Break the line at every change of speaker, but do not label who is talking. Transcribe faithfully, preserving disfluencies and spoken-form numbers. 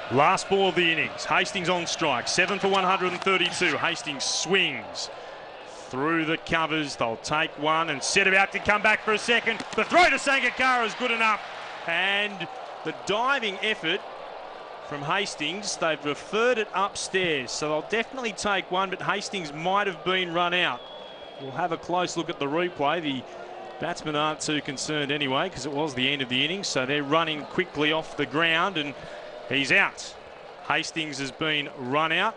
Last ball of the innings. Hastings on strike. Seven for one hundred thirty-two. Hastings swings through the covers. They'll take one and set about to come back for a second. The throw to Sangakkara is good enough. And the diving effort from Hastings, they've referred it upstairs. So they'll definitely take one, but Hastings might have been run out. We'll have a close look at the replay. The batsmen aren't too concerned anyway because it was the end of the innings. So they're running quickly off the ground and he's out. Hastings has been run out.